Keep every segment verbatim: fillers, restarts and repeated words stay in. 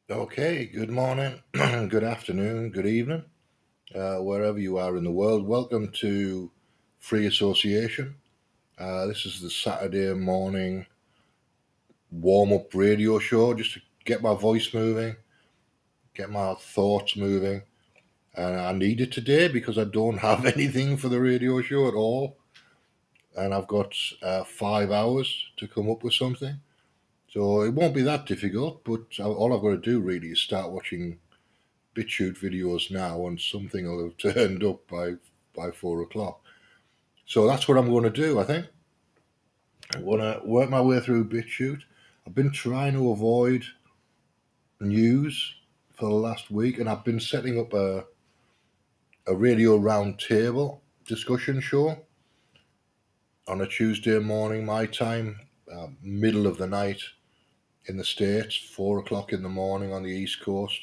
Okay, good morning, good afternoon, good evening, uh, wherever you are in the world. Welcome to Free Association. Uh, this is the Saturday morning warm up radio show just to get my voice moving, get my thoughts moving. And I need it today because I don't have anything for the radio show at all. And I've got uh, five hours to come up with something. So it won't be that difficult, but all I've got to do really is start watching BitChute videos now, and something will have turned up by by four o'clock. So that's what I'm going to do. I think I want to work my way through BitChute. I've been trying to avoid news for the last week, and I've been setting up a a radio roundtable discussion show on a Tuesday morning, my time, uh, middle of the night in the States, four o'clock in the morning on the East Coast.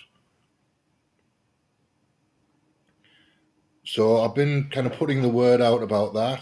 So I've been kind of putting the word out about that,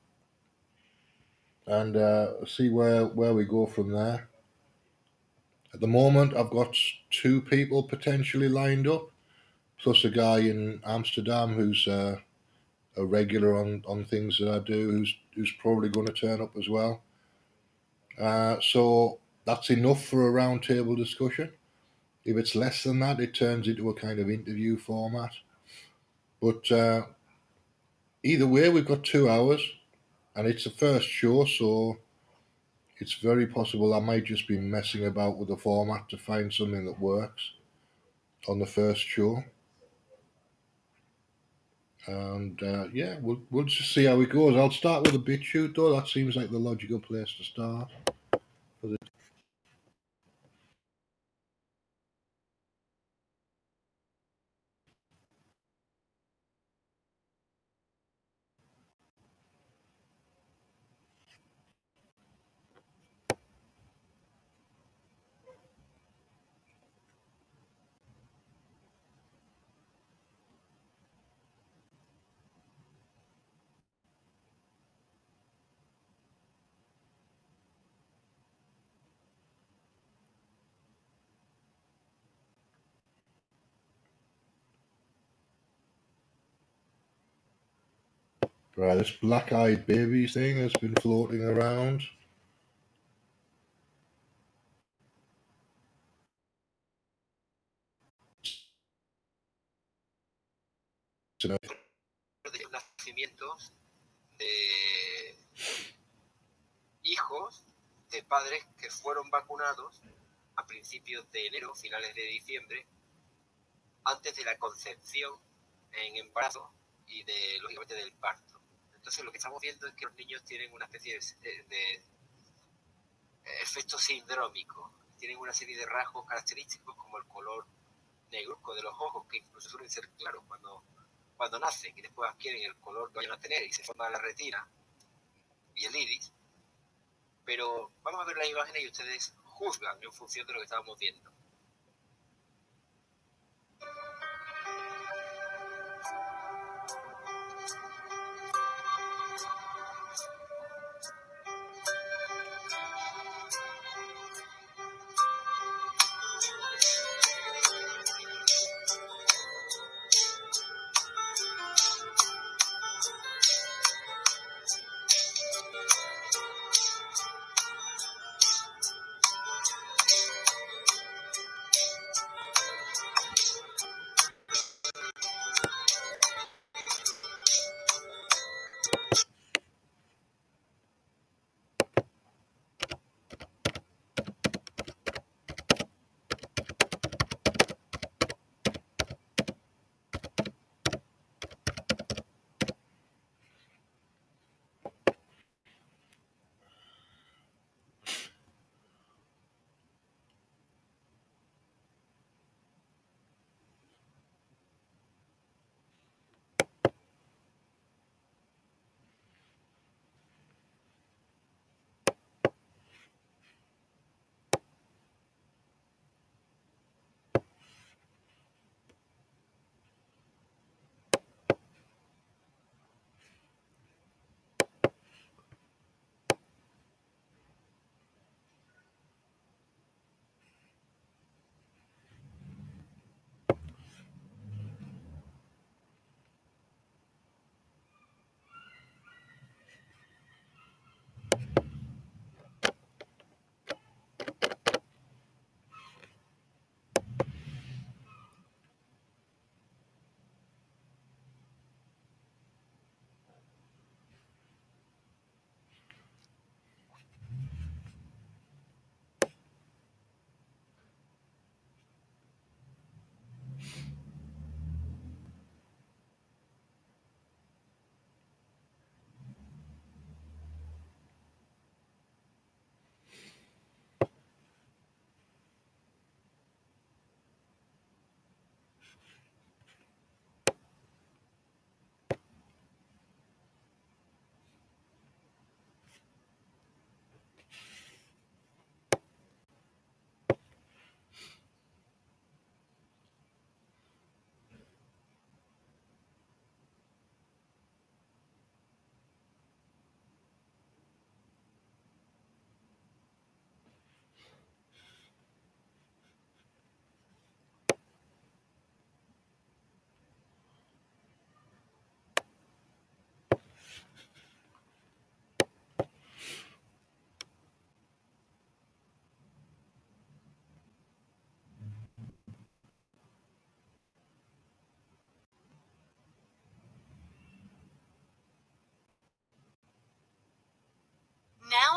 and uh, see where where we go from there. At the moment, I've got two people potentially lined up, plus a guy in Amsterdam who's uh, a regular on, on things that I do, who's who's probably going to turn up as well. Uh, so that's enough for a roundtable discussion. If it's less than that, it turns into a kind of interview format. But uh, either way, we've got two hours, and it's the first show, so it's very possible I might just be messing about with the format to find something that works on the first show. And uh, yeah, we'll we'll just see how it goes. I'll start with a BitChute though. That seems like the logical place to start. For the right, this black-eyed baby thing has been floating around. De nacimientos de hijos de padres que fueron vacunados a principios de enero, finales de diciembre, antes de la concepción en embarazo y de, lógicamente, del parto. Entonces lo que estamos viendo es que los niños tienen una especie de, de efecto sindrómico, tienen una serie de rasgos característicos como el color negruzco de los ojos, que incluso suelen ser claros cuando, cuando nacen y después adquieren el color que vayan a tener y se forma la retina y el iris. Pero vamos a ver las imágenes y ustedes juzgan en función de lo que estábamos viendo.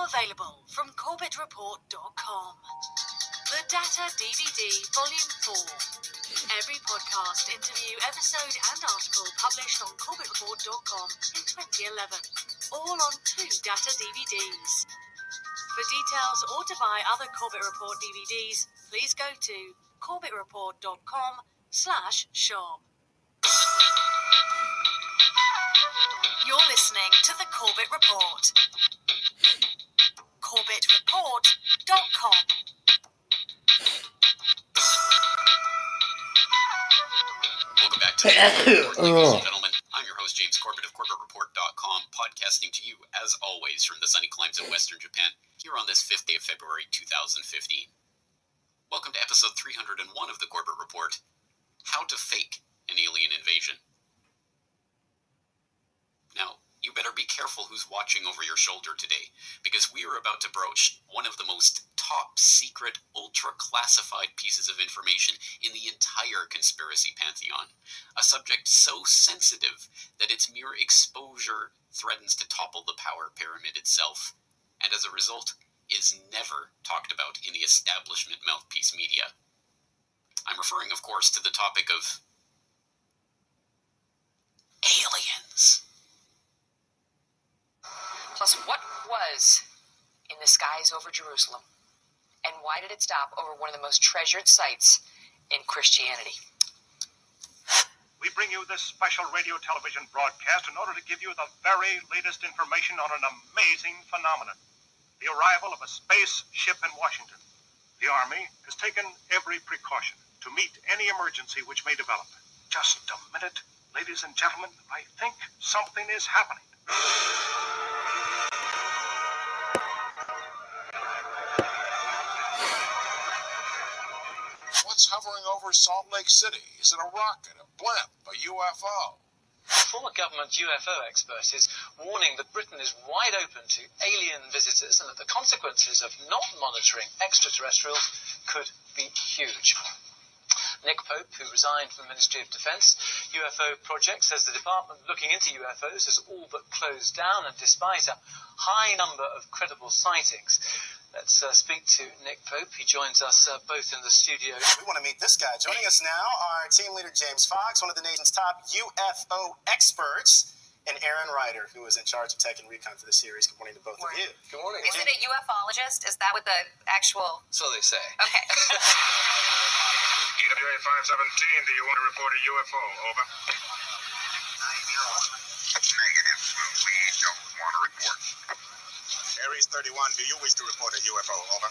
Now available from Corbett Report dot com. The Data D V D Volume four. Every podcast, interview, episode and article published on Corbett Report dot com in twenty eleven. All on two Data D V Ds. For details or to buy other Corbett Report D V Ds, please go to Corbett Report dot com slash shop. You're listening to the Corbett Report. Corbett Report dot com. Welcome back to the Corbett Report, ladies and gentlemen. I'm your host, James Corbett of Corbett Report dot com, podcasting to you, as always, from the sunny climes of Western Japan, here on this fifth day of February, two thousand fifteen. Welcome to episode three hundred one of the Corbett Report, How to Fake an Alien Invasion. Now, you better be careful who's watching over your shoulder today, because we are about to broach one of the most top-secret, ultra-classified pieces of information in the entire conspiracy pantheon. A subject so sensitive that its mere exposure threatens to topple the power pyramid itself, and as a result, is never talked about in the establishment mouthpiece media. I'm referring, of course, to the topic of aliens. Plus, what was in the skies over Jerusalem? And why did it stop over one of the most treasured sites in Christianity? We bring you this special radio television broadcast in order to give you the very latest information on an amazing phenomenon. The arrival of a spaceship in Washington. The Army has taken every precaution to meet any emergency which may develop. Just a minute, ladies and gentlemen, I think something is happening. What's hovering over Salt Lake City? Is it a rocket, a blimp, a U F O? A former government U F O expert is warning that Britain is wide open to alien visitors and that the consequences of not monitoring extraterrestrials could be huge. Nick Pope, who resigned from the Ministry of Defence U F O project, says the department looking into U F Os has all but closed down, and despite a high number of credible sightings. Let's uh, speak to Nick Pope. He joins us uh, both in the studio. We want to meet this guy. Joining us now, our team leader, James Fox, one of the nation's top U F O experts, and Aaron Ryder, who is in charge of tech and recon for the series. Good morning to both morning. of you. Good morning. Is it a UFologist? Is that what the actual... So they say. Okay. E W A five seventeen, do you want to report a U F O? Over. Negative. We don't want to report. Aries thirty-one, do you wish to report a U F O? Over.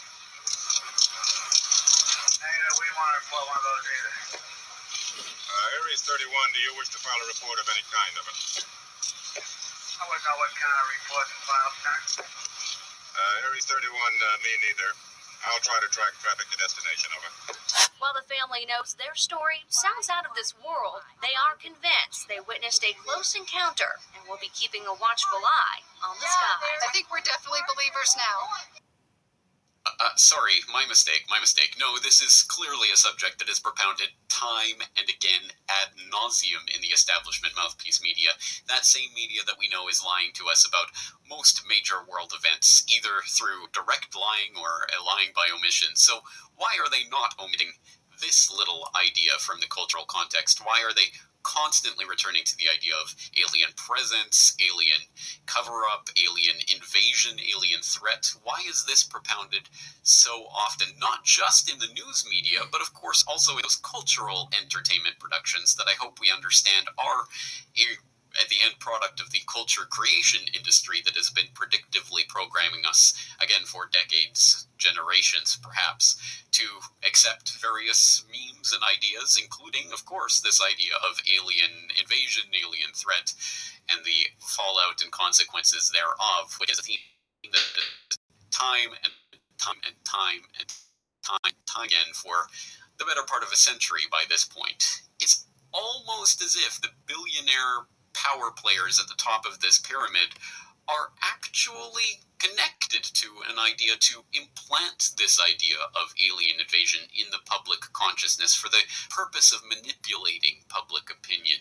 Negative. We want to report one of those either. Uh, Aries thirty-one, do you wish to file a report of any kind of it? I wouldn't know what kind of report to file next. Uh, Aries thirty-one, uh, me neither. I'll try to track traffic to destination. Over. While the family knows their story sounds out of this world, they are convinced they witnessed a close encounter and will be keeping a watchful eye on the skies. I think we're definitely believers now. Uh, sorry, my mistake, my mistake. No, this is clearly a subject that is propounded time and again ad nauseum in the establishment mouthpiece media. That same media that we know is lying to us about most major world events, either through direct lying or uh, lying by omission. So why are they not omitting this little idea from the cultural context? Why are they constantly returning to the idea of alien presence, alien cover-up, alien invasion, alien threat? Why is this propounded so often, not just in the news media, but of course also in those cultural entertainment productions that I hope we understand are a, at the end product of the culture creation industry that has been predictively programming us, again for decades, generations perhaps, to accept various memes and ideas, including, of course, this idea of alien invasion, alien threat, and the fallout and consequences thereof, which is a theme that is time and time and time and time and time again for the better part of a century by this point. It's almost as if the billionaire power players at the top of this pyramid are actually connected to an idea to implant this idea of alien invasion in the public consciousness for the purpose of manipulating public opinion.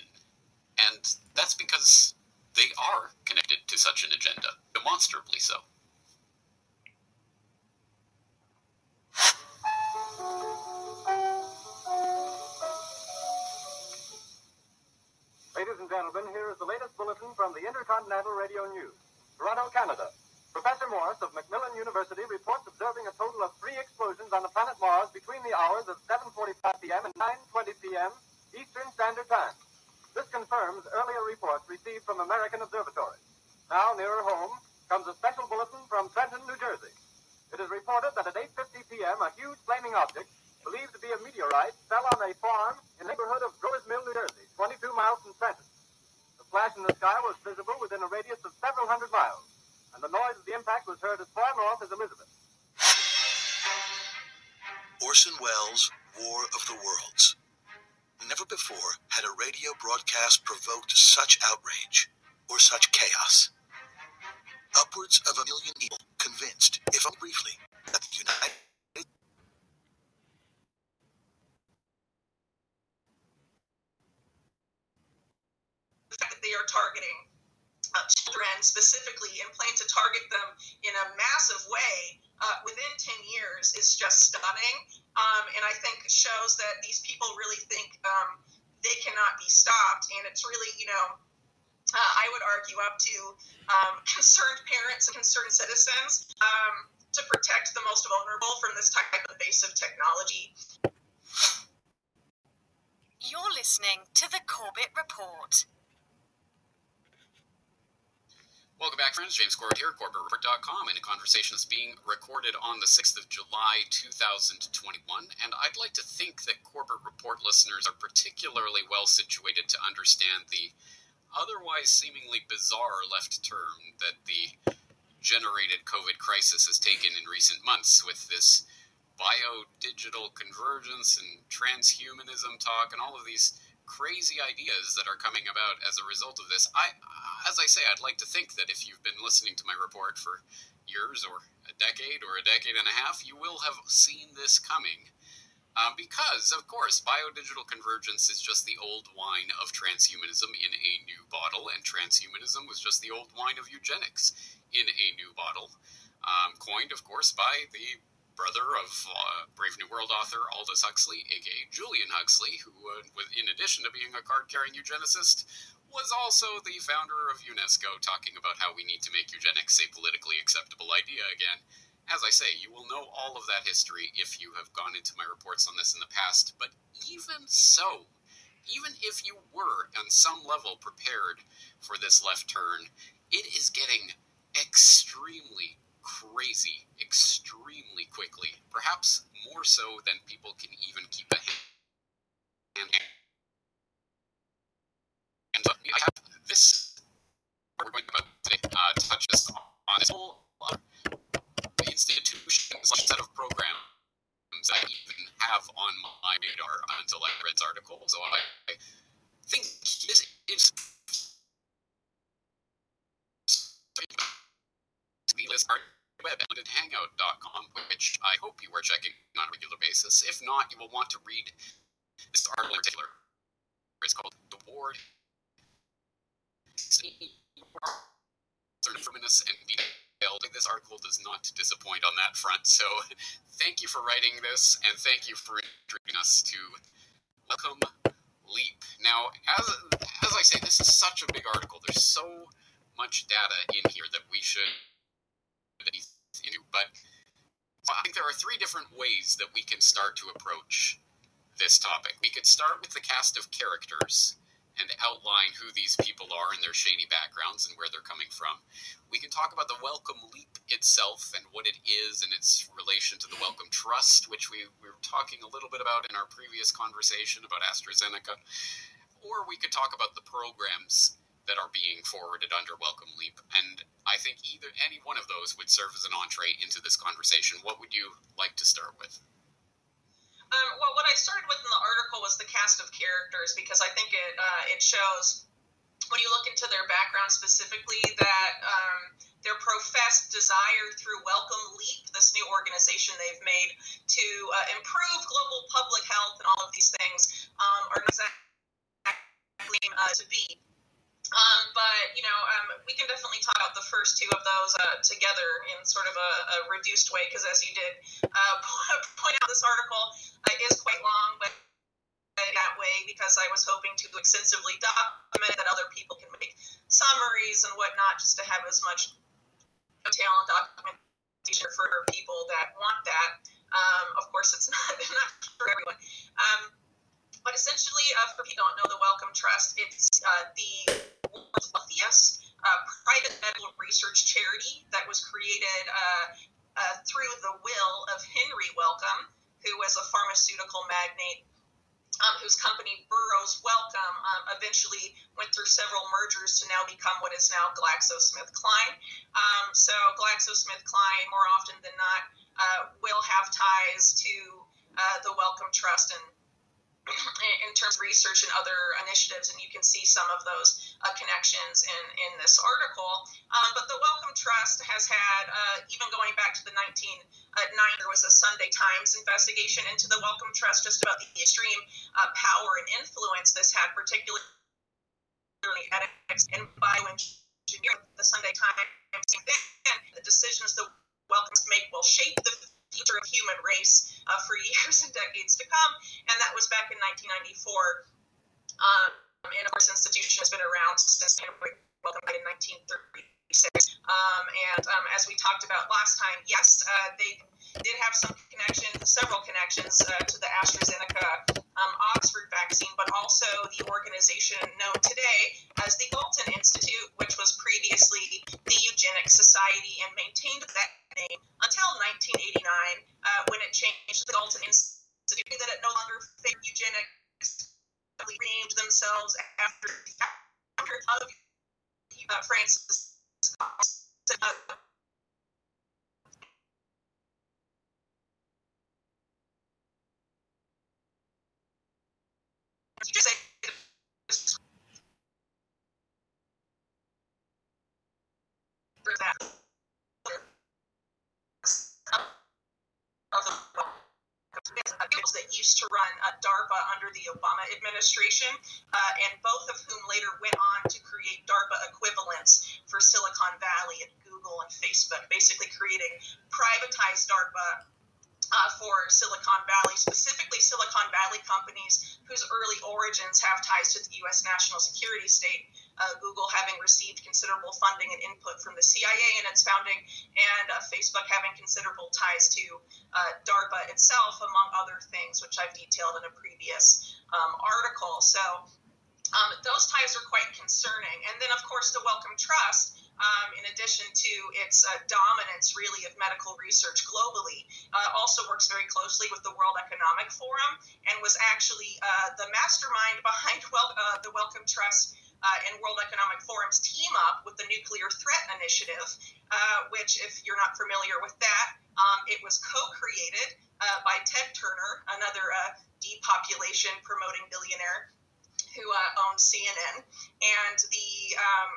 And that's because they are connected to such an agenda, demonstrably so. Intercontinental Radio News. Toronto, Canada. Professor Morse of Macmillan University reports observing a total of three explosions on the planet Mars between the hours of seven forty-five p.m. and nine twenty p.m. Eastern Standard Time. This confirms earlier reports received from American observatories. Now, nearer home, comes a special bulletin from Trenton, New Jersey. It is reported that at eight fifty p.m. a huge flaming object, believed to be a meteorite, fell on a farm in the neighborhood of Growers Mill, New Jersey, twenty-two miles from Trenton. The flash in the sky was visible within a radius of several hundred miles, and the noise of the impact was heard as far north as Elizabeth. Orson Welles' War of the Worlds. Never before had a radio broadcast provoked such outrage or such chaos. Upwards of a million people convinced, if only briefly, that the United The fact that they are targeting uh, children specifically and plan to target them in a massive way uh, within ten years is just stunning. Um, and I think shows that these people really think um, they cannot be stopped. And it's really, you know, uh, I would argue up to um, concerned parents and concerned citizens um, to protect the most vulnerable from this type of invasive technology. You're listening to the Corbett Report. Welcome back, friends. James Corbett here, Corbett Report dot com, and a conversation is being recorded on the sixth of July, two thousand twenty-one, and I'd like to think that Corbett Report listeners are particularly well situated to understand the otherwise seemingly bizarre left turn that the generated COVID crisis has taken in recent months with this bio-digital convergence and transhumanism talk and all of these crazy ideas that are coming about as a result of this. I, as I say, I'd like to think that if you've been listening to my report for years or a decade or a decade and a half, you will have seen this coming. Uh, because, of course, biodigital convergence is just the old wine of transhumanism in a new bottle, and transhumanism was just the old wine of eugenics in a new bottle. Um, coined, of course, by the brother of uh, Brave New World author Aldous Huxley, aka Julian Huxley, who, uh, was, in addition to being a card-carrying eugenicist, was also the founder of UNESCO, talking about how we need to make eugenics a politically acceptable idea again. As I say, you will know all of that history if you have gone into my reports on this in the past, but even so, even if you were on some level prepared for this left turn, it is getting extremely crazy extremely quickly, perhaps more so than people can even keep a hand. And uh, I have this we're going about today uh, touches on this whole uh, institutions, like set of programs I even have on my radar until I read this article. So I, I think this is the list art web at hangout dot com, which I hope you are checking on a regular basis. If not, you will want to read this article in particular. It's called The Ward. And detailed. This article does not disappoint on that front, so thank you for writing this, and thank you for introducing us to Welcome Leap. Now, as, as I say, this is such a big article. There's so much data in here that we should into, but I think there are three different ways that we can start to approach this topic. We could start with the cast of characters and outline who these people are and their shady backgrounds and where they're coming from. We can talk about the Welcome Leap itself and what it is and its relation to the Wellcome Trust, which we, we were talking a little bit about in our previous conversation about AstraZeneca. Or we could talk about the programs that are being forwarded under Welcome Leap. And I think either any one of those would serve as an entree into this conversation. What would you like to start with? Um, well, what I started with in the article was the cast of characters, because I think it uh, it shows, when you look into their background specifically, that um, their professed desire through Welcome Leap, this new organization they've made to uh, improve global public health and all of these things, um, are exactly uh, to be. Um, but, you know, um, we can definitely talk about the first two of those uh, together in sort of a, a reduced way, because as you did uh, point out, this article uh, is quite long, but that way because I was hoping to extensively document that other people can make summaries and whatnot, just to have as much detail and documentation for people that want that. Um, of course, it's not, not for everyone. Um, but essentially, uh, for people who don't know the Wellcome Trust, it's uh, the world's wealthiest uh, private medical research charity that was created uh, uh, through the will of Henry Wellcome, who was a pharmaceutical magnate um, whose company Burroughs Wellcome um, eventually went through several mergers to now become what is now GlaxoSmithKline. Um, so GlaxoSmithKline, more often than not, uh, will have ties to uh, the Wellcome Trust and in terms of research and other initiatives, and you can see some of those uh, connections in, in this article. Um, but the Wellcome Trust has had, uh, even going back to the nineteen nineties, there was a Sunday Times investigation into the Wellcome Trust just about the extreme uh, power and influence this had, particularly ethics and bioengineering. The Sunday Times, then the decisions the Wellcomes make will shape the future of human race uh, for years and decades to come, and that was back in nineteen ninety-four. Um, and of course, the institution has been around since Henry Wellcome died in nineteen thirty-six. Um, and um, as we talked about last time, yes, uh, they did have some connections, several connections uh, to the AstraZeneca um, Oxford vaccine, but also the organization known today as the Galton Institute, which was previously the Eugenics Society and maintained that name until nineteen eighty-nine, uh, when it changed to the Galton Institute, that it no longer favored eugenics, renamed themselves after the founder of uh, Francis. Uh, just say that that used to run uh, DARPA under the Obama administration, uh, and both of whom later went on to create DARPA equivalents for Silicon Valley and Google and Facebook, basically creating privatized DARPA Uh, for Silicon Valley, specifically Silicon Valley companies whose early origins have ties to the U S national security state, uh, Google having received considerable funding and input from the C I A in its founding, and uh, Facebook having considerable ties to uh, DARPA itself, among other things, which I've detailed in a previous um, article. So um, those ties are quite concerning. And then, of course, the Wellcome Trust, Um, in addition to its uh, dominance, really, of medical research globally, uh, also works very closely with the World Economic Forum and was actually uh, the mastermind behind well, uh, the Wellcome Trust uh, and World Economic Forum's team up with the Nuclear Threat Initiative, uh, which, if you're not familiar with that, um, it was co-created uh, by Ted Turner, another uh, depopulation promoting billionaire who uh, owns C N N, and the um,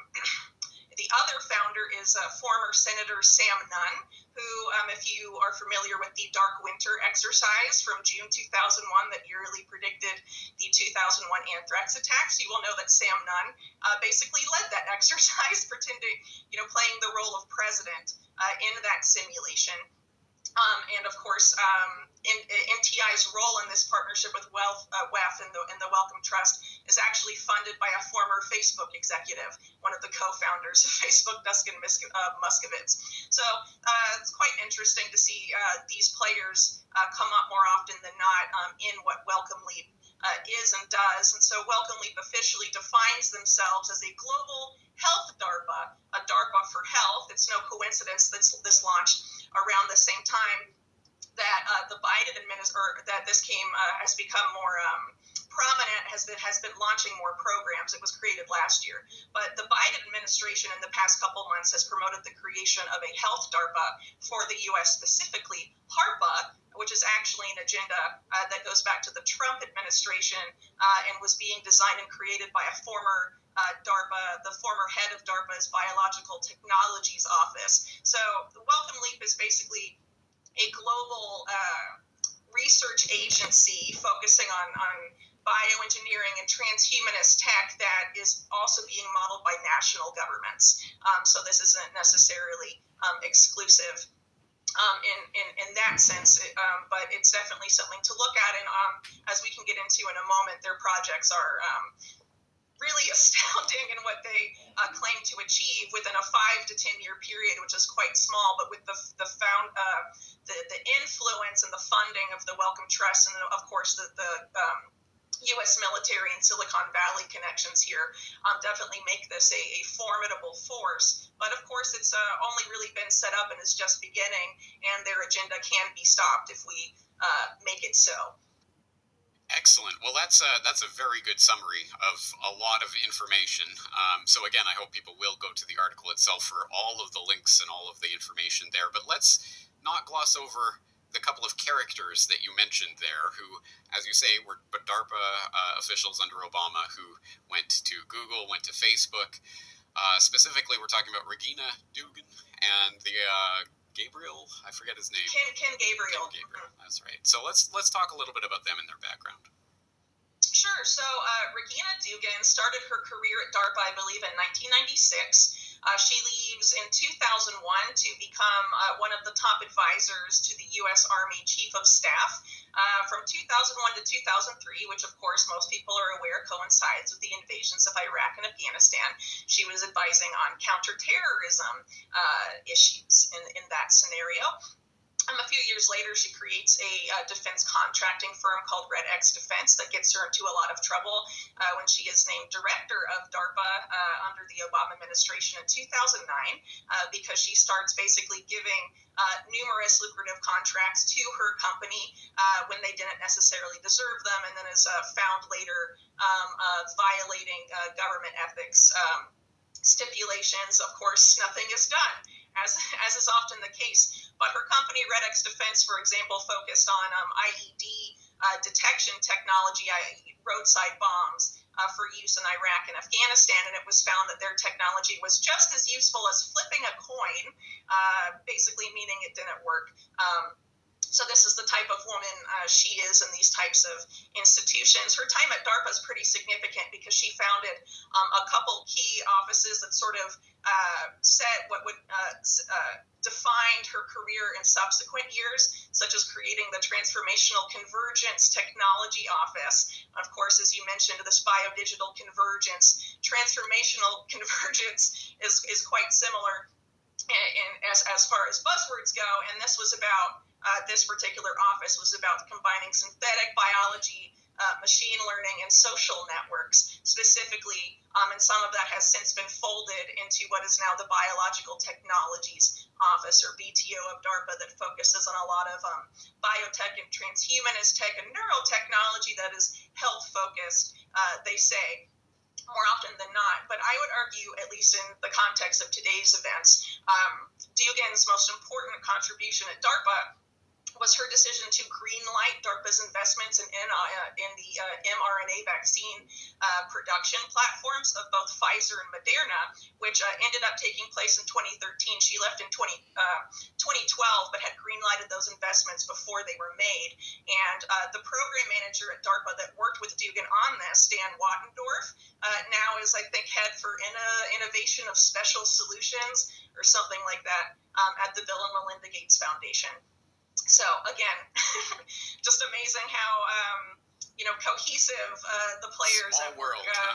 The other founder is uh, former Senator Sam Nunn, who, um, if you are familiar with the Dark Winter exercise from June two thousand one that eerily predicted the two thousand one anthrax attacks, you will know that Sam Nunn uh, basically led that exercise, pretending, you know, playing the role of president uh, in that simulation. Um, and of course, um, in, N T I's role in this partnership with Wealth, uh, W E F and the, and the Wellcome Trust is actually funded by a former Facebook executive, one of the co-founders of Facebook, Dustin Musk- uh, Muskovitz. So uh, it's quite interesting to see uh, these players uh, come up more often than not um, in what Wellcome Leap uh, is and does. And so Wellcome Leap officially defines themselves as a global health DARPA, a DARPA for health. It's no coincidence that this launched around the same time that uh, the Biden administration, or that this came, uh, has become more um, prominent, has been has been launching more programs. It was created last year, but the Biden administration in the past couple months has promoted the creation of a health DARPA for the U S, specifically HARPA, which is actually an agenda uh, that goes back to the Trump administration uh, and was being designed and created by a former Uh, DARPA, the former head of DARPA's Biological Technologies Office. So the Wellcome Leap is basically a global uh, research agency focusing on, on bioengineering and transhumanist tech that is also being modeled by national governments. Um, so this isn't necessarily um, exclusive um, in, in, in that sense, um, but it's definitely something to look at. And um, as we can get into in a moment, their projects are um, really astounding in what they uh, claim to achieve within a five to ten year period, which is quite small, but with the the found uh, the the influence and the funding of the Wellcome Trust, and of course the the um, U S military and Silicon Valley connections here, um, definitely make this a, a formidable force. But of course, it's uh, only really been set up and is just beginning, and their agenda can be stopped if we uh, make it so. Excellent. Well, that's a, that's a very good summary of a lot of information. Um, so again, I hope people will go to the article itself for all of the links and all of the information there. But let's not gloss over the couple of characters that you mentioned there who, as you say, were DARPA uh, officials under Obama who went to Google, went to Facebook. Uh, specifically, we're talking about Regina Dugan and the... Uh, Gabriel? I forget his name. Ken, Ken Gabriel. Ken Gabriel, that's right. So let's let's talk a little bit about them and their background. Sure. So uh, Regina Dugan started her career at DARPA, I believe, in nineteen ninety-six. Uh, she leaves in two thousand one to become uh, one of the top advisors to the U S Army Chief of Staff. Uh, from two thousand one to two thousand three, which of course most people are aware coincides with the invasions of Iraq and Afghanistan, she was advising on counterterrorism uh, issues in, in that scenario. Um, a few years later, she creates a uh, defense contracting firm called Red X Defense that gets her into a lot of trouble uh, when she is named director of DARPA uh, under the Obama administration in two thousand nine uh, because she starts basically giving uh, numerous lucrative contracts to her company uh, when they didn't necessarily deserve them, and then is uh, found later um, uh, violating uh, government ethics um, stipulations. Of course, nothing is done, as as is often the case. But her company, Red X Defense, for example, focused on um, I E D uh, detection technology, roadside bombs uh, for use in Iraq and Afghanistan, and it was found that their technology was just as useful as flipping a coin, uh, basically meaning it didn't work. Um, So this is the type of woman uh, she is in these types of institutions. Her time at DARPA is pretty significant because she founded um, a couple key offices that sort of uh, set what would uh, uh, defined her career in subsequent years, such as creating the Transformational Convergence Technology Office. Of course, as you mentioned, this biodigital convergence, transformational convergence is, is quite similar in, in, as, as far as buzzwords go, and this was about Uh, this particular office was about combining synthetic biology, uh, machine learning, and social networks specifically, um, and some of that has since been folded into what is now the Biological Technologies Office, or B T O of DARPA, that focuses on a lot of um, biotech and transhumanist tech and neurotechnology that is health-focused, uh, they say, more often than not. But I would argue, at least in the context of today's events, um, Dugan's most important contribution at DARPA was her decision to greenlight DARPA's investments in, in, uh, in the uh, mRNA vaccine uh, production platforms of both Pfizer and Moderna, which uh, ended up taking place in twenty thirteen. She left in twenty, uh, twenty twelve, but had greenlighted those investments before they were made. And uh, the program manager at DARPA that worked with Dugan on this, Dan Wattendorf, uh, now is, I think, head for inno- innovation of special solutions or something like that um, at the Bill and Melinda Gates Foundation. So again, just amazing how um, you know cohesive uh, the players. Small world. Uh,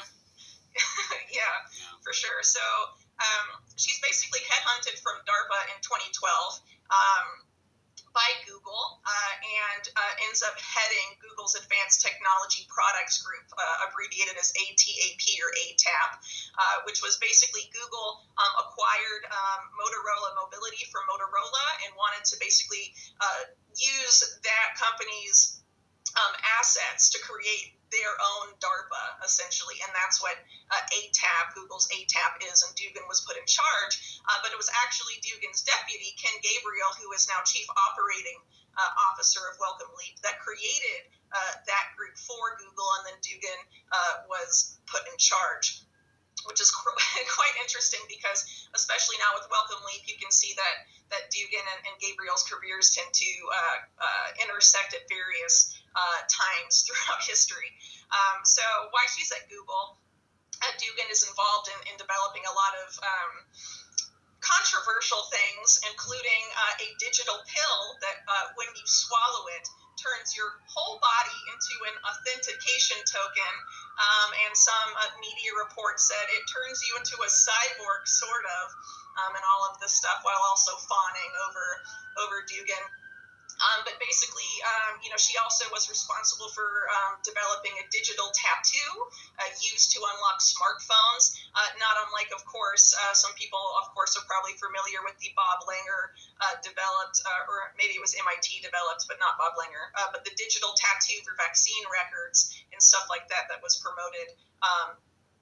yeah, yeah, for sure. So um, she's basically headhunted from DARPA in twenty twelve um, by Google uh, and uh, ends up heading Google's Advanced Technology Products Group, uh, abbreviated as A T A P or A T A P, uh, which was basically Google um, acquired um, Motorola Mobility from Motorola and wanted to basically uh, use that company's um, assets to create their own DARPA, essentially, and that's what uh, A T A P, Google's A T A P is, and Dugan was put in charge, uh, but it was actually Dugan's deputy, Ken Gabriel, who is now Chief Operating uh, Officer of Wellcome Leap, that created uh, that group for Google, and then Dugan uh, was put in charge, which is quite interesting because, especially now with Wellcome Leap, you can see that, that Dugan and, and Gabriel's careers tend to uh, uh, intersect at various uh, times throughout history. Um, so while she's at Google, uh, Dugan is involved in, in developing a lot of um, controversial things, including uh, a digital pill that uh, when you swallow it, turns your whole body into an authentication token, um, and some uh, media reports said it turns you into a cyborg, sort of, um, and all of this stuff, while also fawning over over Dugin. Um, but basically, um, you know, she also was responsible for um, developing a digital tattoo uh, used to unlock smartphones. Uh, not unlike, of course, uh, some people, of course, are probably familiar with the Bob Langer uh, developed, uh, or maybe it was M I T developed, but not Bob Langer, uh, but the digital tattoo for vaccine records and stuff like that that was promoted um,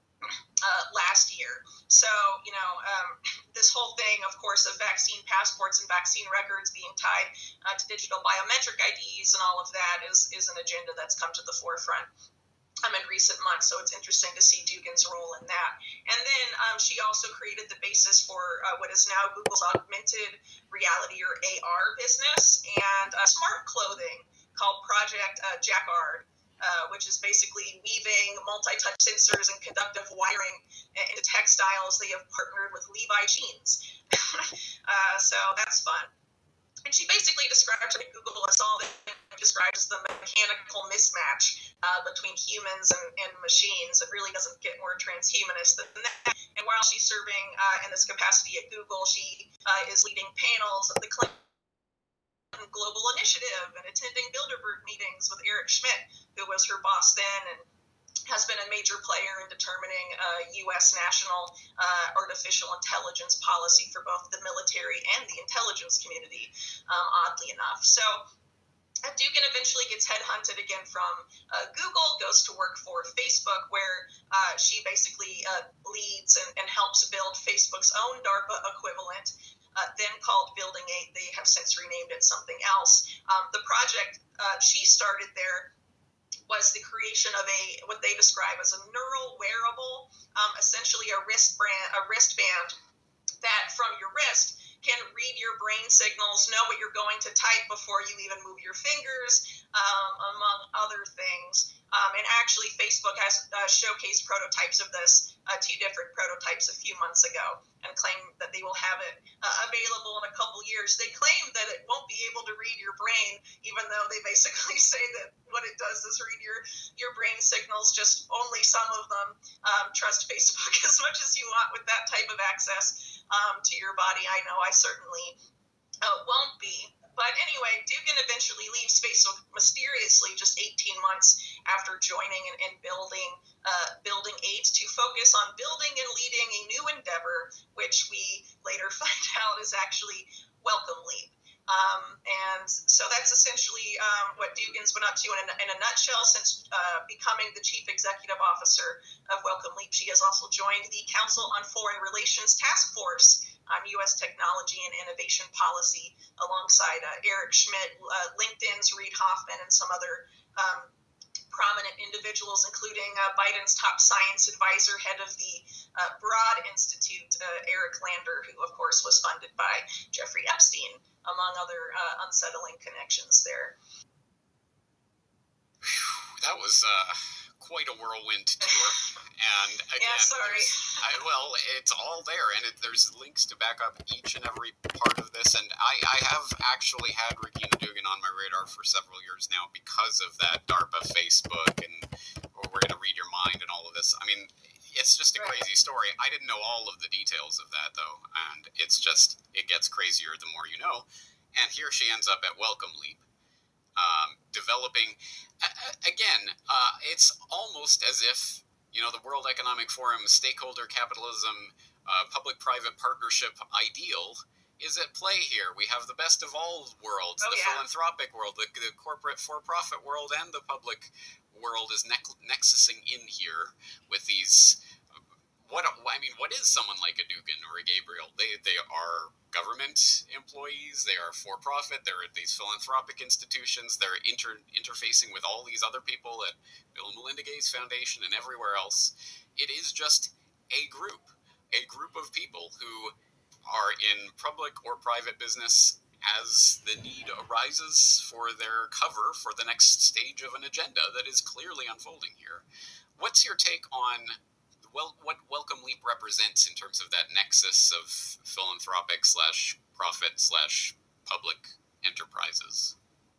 Uh, last year. So, you know, um, this whole thing, of course, of vaccine passports and vaccine records being tied uh, to digital biometric I Ds and all of that is, is an agenda that's come to the forefront um, in recent months. So it's interesting to see Dugin's role in that. And then um, she also created the basis for uh, what is now Google's augmented reality, or A R, business, and uh, smart clothing called Project uh, Jacquard. Uh, which is basically weaving multi-touch sensors and conductive wiring into textiles. They have partnered with Levi Jeans. uh, so that's fun. And she basically described what Google as all that describes the mechanical mismatch uh, between humans and, and machines. It really doesn't get more transhumanist than that. And while she's serving uh, in this capacity at Google, she uh, is leading panels at the Clinton Global Initiative and attending Bilderberg meetings with Eric Schmidt, who was her boss then and has been a major player in determining uh, U S national uh, artificial intelligence policy for both the military and the intelligence community, um, oddly enough. So uh, Dugin eventually gets headhunted again from uh, Google, goes to work for Facebook, where uh, she basically uh, leads and, and helps build Facebook's own DARPA equivalent, Uh, then called Building eight. They have since renamed it something else. Um, the project uh, she started there was the creation of a what they describe as a neural wearable, um, essentially a wristband, a wristband that from your wrist can read your brain signals, know what you're going to type before you even move your fingers, um, among other things. Um, and actually, Facebook has uh, showcased prototypes of this, uh, two different prototypes a few months ago, and claim that they will have it uh, available in a couple years. They claim that it won't be able to read your brain, even though they basically say that what it does is read your, your brain signals, just only some of them. Um, trust Facebook as much as you want with that type of access um, to your body. I know I certainly uh, won't be. But anyway, Dugin eventually leaves Facebook mysteriously just eighteen months after joining and, and building uh, Building eight to focus on building and leading a new endeavor, which we later find out is actually Welcome Leap. Um, and so that's essentially um, what Dugin's been up to in a, in a nutshell since uh, becoming the chief executive officer of Welcome Leap. She has also joined the Council on Foreign Relations Task Force on U S technology and innovation policy alongside uh, Eric Schmidt, uh, LinkedIn's Reid Hoffman, and some other um, prominent individuals, including uh, Biden's top science advisor, head of the uh, Broad Institute, uh, Eric Lander, who, of course, was funded by Jeffrey Epstein, among other uh, unsettling connections there. That was uh, quite a whirlwind tour. And again, yeah, sorry. I, well, it's all there, and it, there's links to back up each and every part of this. And I, I have actually had Regina Dugan on my radar for several years now because of that DARPA Facebook and or we're going to read your mind and all of this. I mean, it's just a right. crazy story. I didn't know all of the details of that, though, and it's just, it gets crazier the more you know. And here she ends up at Welcome Leap. Um, developing, uh, again, uh, it's almost as if, you know, the World Economic Forum stakeholder capitalism, uh, public-private partnership ideal is at play here. We have the best of all worlds, oh, the yeah. philanthropic world, the, the corporate for-profit world, and the public world is ne- nexusing in here with these. What I mean, what is someone like a Dugan or a Gabriel? They they are government employees. They are for profit. They're at these philanthropic institutions. They're inter, interfacing with all these other people at Bill and Melinda Gates Foundation and everywhere else. It is just a group, a group of people who are in public or private business as the need arises for their cover for the next stage of an agenda that is clearly unfolding here. What's your take on well, what Welcome Leap represents in terms of that nexus of philanthropic slash profit slash public enterprises.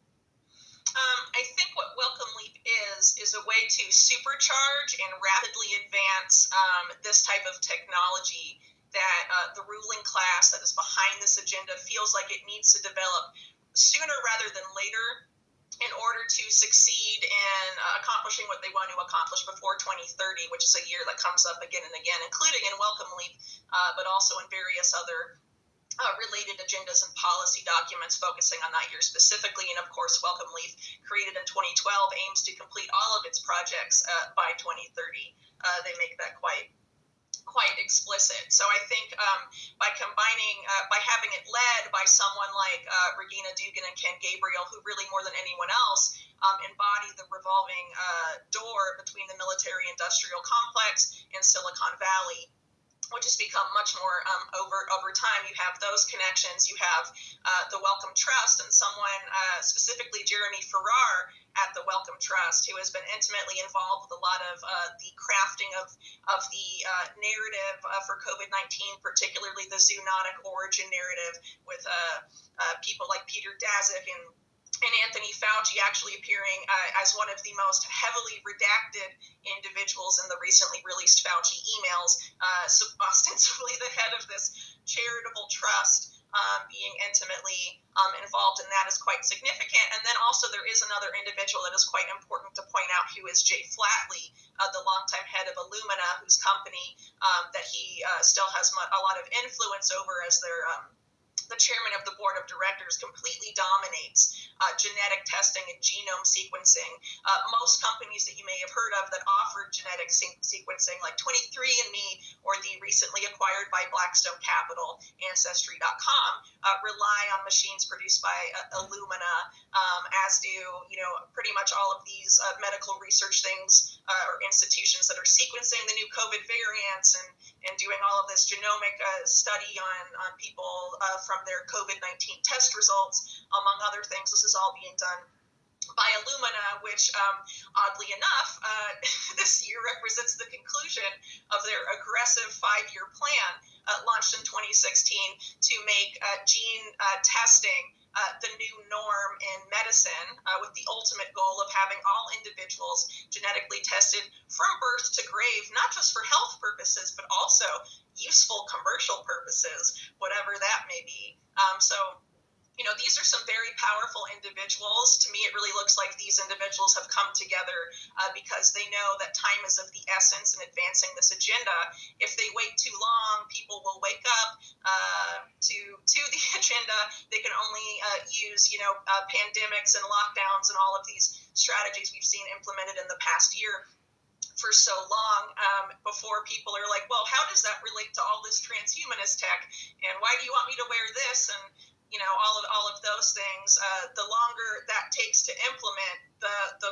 Um, I think what Welcome Leap is, is a way to supercharge and rapidly advance um, this type of technology that uh, the ruling class that is behind this agenda feels like it needs to develop sooner rather than later in order to succeed in uh, accomplishing what they want to accomplish before twenty thirty, which is a year that comes up again and again, including in Welcome Leap, uh, but also in various other Uh, related agendas and policy documents focusing on that year specifically. And of course, Welcome Leap, created in twenty twelve, aims to complete all of its projects uh, by twenty thirty. Uh, they make that quite quite explicit. So I think um, by combining, uh, by having it led by someone like uh, Regina Dugan and Ken Gabriel, who really more than anyone else um, embody the revolving uh, door between the military-industrial complex and Silicon Valley, which has become much more um, overt over time. You have those connections. You have uh, the Wellcome Trust and someone, uh, specifically Jeremy Farrar at the Wellcome Trust, who has been intimately involved with a lot of uh, the crafting of, of the uh, narrative uh, for COVID nineteen, particularly the zoonotic origin narrative with uh, uh, people like Peter Daszak and and Anthony Fauci actually appearing uh, as one of the most heavily redacted individuals in the recently released Fauci emails, uh, so ostensibly the head of this charitable trust, um, being intimately um, involved in that is quite significant. And then also there is another individual that is quite important to point out, who is Jay Flatley, uh, the longtime head of Illumina, whose company um, that he uh, still has a lot of influence over as their um, the chairman of the board of directors, completely dominates uh, genetic testing and genome sequencing. Uh, most companies that you may have heard of that offer genetic se- sequencing, like twenty-three and me or the recently acquired by Blackstone Capital, Ancestry dot com, uh, rely on machines produced by uh, Illumina, um, as do, you know, pretty much all of these uh, medical research things uh, or institutions that are sequencing the new COVID variants and, and doing all of this genomic uh, study on, on people uh, from their COVID nineteen test results, among other things. This is all being done by Illumina, which, um, oddly enough, uh, this year represents the conclusion of their aggressive five-year plan uh, launched in twenty sixteen to make uh, gene uh, testing uh, the new norm in medicine, uh, with the ultimate goal of having all individuals genetically tested from birth to grave, not just for health purposes, but also useful commercial purposes, whatever that may be. Um, so, you know, these are some very powerful individuals. To me, it really looks like these individuals have come together uh, because they know that time is of the essence in advancing this agenda. If they wait too long, people will wake up uh, to to the agenda. They can only uh, use, you know, uh, pandemics and lockdowns and all of these strategies we've seen implemented in the past year for so long um, before people are like, well, how does that relate to all this transhumanist tech? And why do you want me to wear this? And you know, all of all of those things. Uh, the longer that takes to implement, the the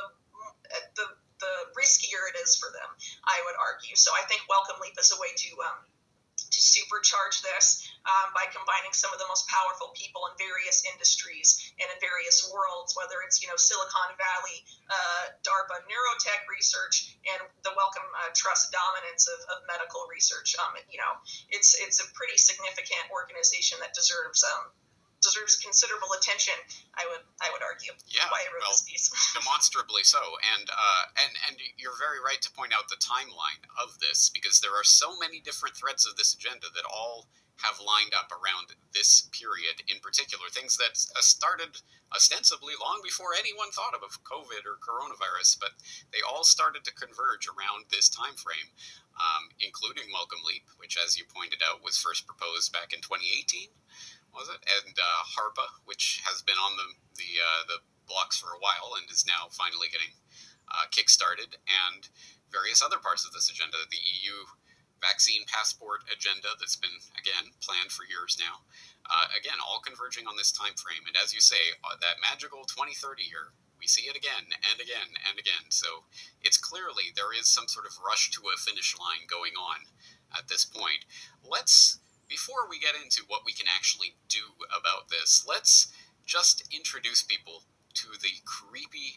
the the riskier it is for them, I would argue. So I think Welcome Leap is a way to um, to supercharge this um, by combining some of the most powerful people in various industries and in various worlds, whether it's, you know, Silicon Valley, uh, DARPA neurotech research, and the Wellcome uh, Trust dominance of, of medical research. Um, you know, it's it's a pretty significant organization that deserves um, deserves considerable attention, I would I would argue. Yeah, why I wrote well, this piece. demonstrably so. And uh, and and you're very right to point out the timeline of this, because there are so many different threads of this agenda that all have lined up around this period in particular, things that uh, started ostensibly long before anyone thought of, of COVID or coronavirus, but they all started to converge around this time frame, um, including Welcome Leap, which, as you pointed out, was first proposed back in twenty eighteen. Was it? And uh, HARPA, which has been on the the uh, the blocks for a while and is now finally getting uh, kickstarted, and various other parts of this agenda, the E U vaccine passport agenda that's been, again, planned for years now. Uh, again, all converging on this time frame. And as you say, uh, that magical twenty thirty year, we see it again and again and again. So it's clearly there is some sort of rush to a finish line going on at this point. Let's... Before we get into what we can actually do about this, let's just introduce people to the creepy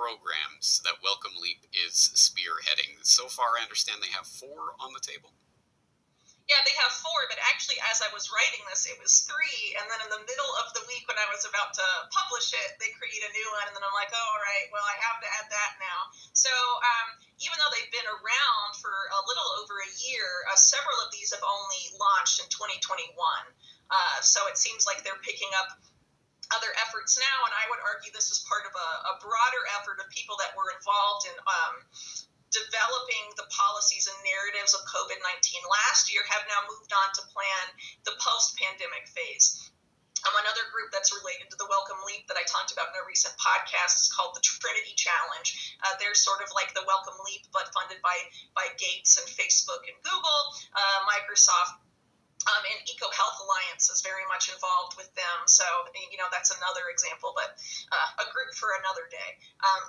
programs that Welcome Leap is spearheading. So far, I understand they have four on the table. Yeah, they have four, but actually, as I was writing this, it was three, and then in the middle of the week when I was about to publish it, they create a new one, and then I'm like, oh, all right, well, I have to add that now. So um, even though they've been around for a little over a year, uh, several of these have only launched in twenty twenty-one. Uh, so it seems like they're picking up other efforts now, and I would argue this is part of a, a broader effort of people that were involved in um, developing the policies and narratives of COVID nineteen last year have now moved on to plan the post-pandemic phase. Um, another group that's related to the Welcome Leap that I talked about in a recent podcast is called the Trinity Challenge. Uh, they're sort of like the Welcome Leap, but funded by, by Gates and Facebook and Google, uh, Microsoft. Um, and EcoHealth Alliance is very much involved with them. So, you know, that's another example, but uh, a group for another day. Um,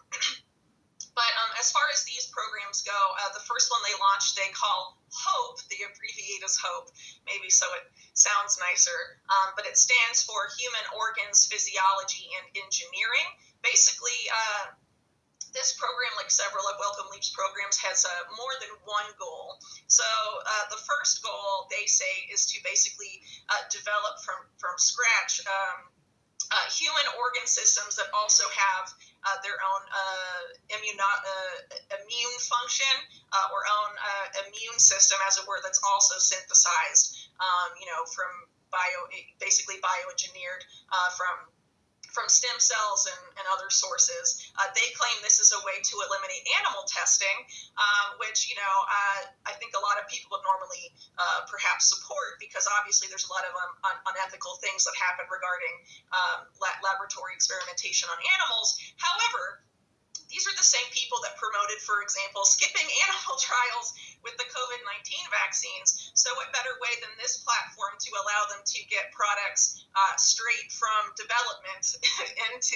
But um, as far as these programs go, uh, the first one they launched, they call HOPE. The abbreviate is HOPE, maybe so it sounds nicer. Um, but it stands for Human Organs, Physiology, and Engineering. Basically, uh, this program, like several of Welcome Leap's programs, has uh, more than one goal. So uh, the first goal, they say, is to basically uh, develop from, from scratch um, uh, human organ systems that also have Uh, their own uh, immune, uh, immune function uh, or own uh, immune system, as it were, that's also synthesized, um, you know, from bio, basically bioengineered uh, from from stem cells and, and other sources. Uh, they claim this is a way to eliminate animal testing, um, which, you know, uh, I think a lot of people would normally uh, perhaps support, because obviously there's a lot of um, un- unethical things that happen regarding um, la- laboratory experimentation on animals. However, these are the same people that promoted, for example, skipping animal trials with the COVID nineteen vaccines. So what better way than this platform to allow them to get products uh, straight from development into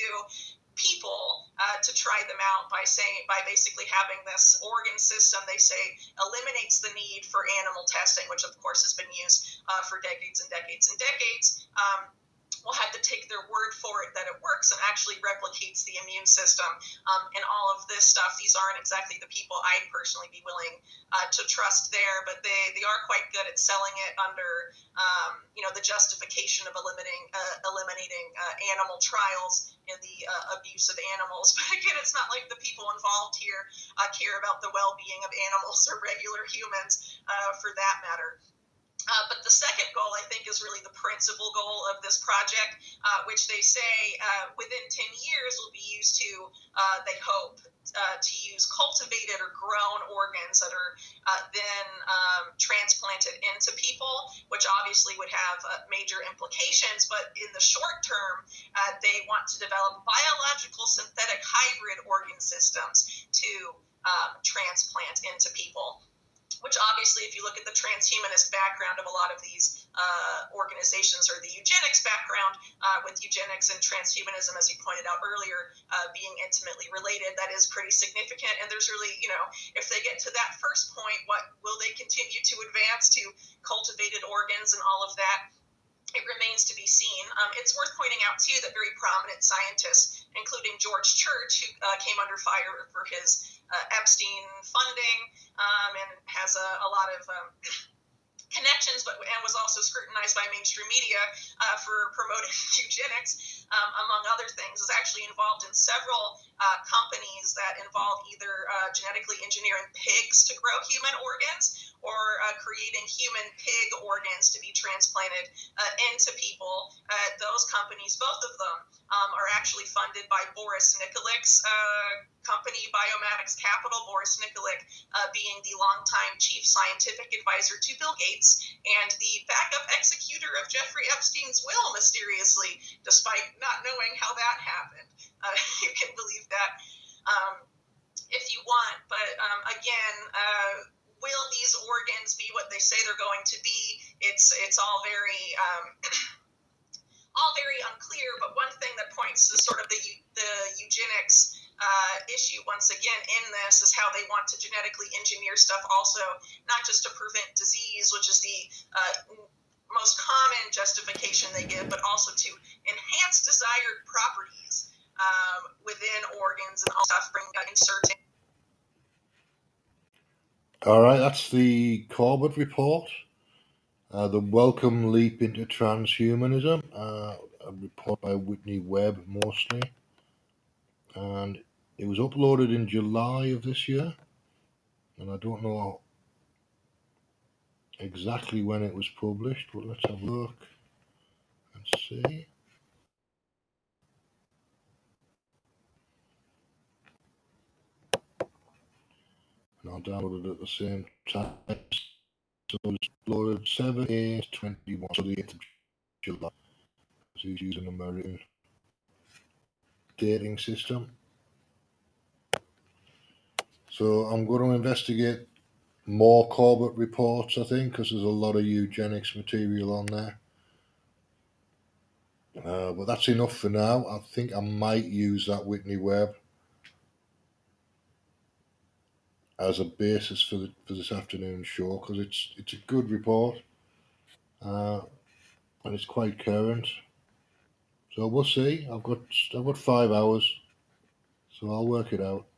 people uh, to try them out by saying, by basically having this organ system, they say, eliminates the need for animal testing, which of course has been used uh, for decades and decades and decades. Um, We'll have to take their word for it that it works and actually replicates the immune system. Um, and all of this stuff, these aren't exactly the people I'd personally be willing uh, to trust there, but they, they are quite good at selling it under, um, you know, the justification of eliminating, uh, eliminating uh, animal trials and the uh, abuse of animals. But again, it's not like the people involved here uh, care about the well-being of animals or regular humans uh, for that matter. Uh, but the second goal, I think, is really the principal goal of this project, uh, which they say uh, within ten years will be used to, uh, they hope, uh, to use cultivated or grown organs that are uh, then um, transplanted into people, which obviously would have uh, major implications. But in the short term, uh, they want to develop biological synthetic hybrid organ systems to um, transplant into people, which obviously, if you look at the transhumanist background of a lot of these uh, organizations, or the eugenics background, uh, with eugenics and transhumanism, as you pointed out earlier, uh, being intimately related, that is pretty significant. And there's really, you know, if they get to that first point, what will they continue to advance to cultivated organs and all of that? It remains to be seen. Um, it's worth pointing out, too, that very prominent scientists, including George Church, who uh, came under fire for his uh, Epstein funding um, and has a, a lot of um, connections, but and was also scrutinized by mainstream media uh, for promoting eugenics, um, among other things, is actually involved in several uh, companies that involve either uh, genetically engineering pigs to grow human organs, or uh, creating human pig organs to be transplanted uh, into people. Uh, those companies, both of them, um, are actually funded by Boris Nikolich's uh, company, Biomatics Capital, Boris Nikolic uh, being the longtime chief scientific advisor to Bill Gates and the backup executor of Jeffrey Epstein's will, mysteriously, despite not knowing how that happened. Uh, you can believe that um, if you want, but um, again, uh, will these organs be what they say they're going to be? It's it's all very um, all very unclear. But one thing that points to sort of the the eugenics uh, issue once again in this is how they want to genetically engineer stuff, also not just to prevent disease, which is the uh, most common justification they give, but also to enhance desired properties um, within organs and all stuff. All right, that's the Corbett report. Uh, the Welcome Leap into Transhumanism, uh, a report by Whitney Webb mostly. And it was uploaded in July of this year. And I don't know exactly when it was published, but let's have a look and see. And I'll download it at the same time. So it was uploaded seven eight twenty-one, so the eighth of July. So he's using an American dating system. So I'm going to investigate more Corbett reports, I think, because there's a lot of eugenics material on there. Uh, but that's enough for now. I think I might use that Whitney Webb as a basis for the for this afternoon's show, because it's it's a good report, uh, and it's quite current. So we'll see. I've got I've got five hours, so I'll work it out.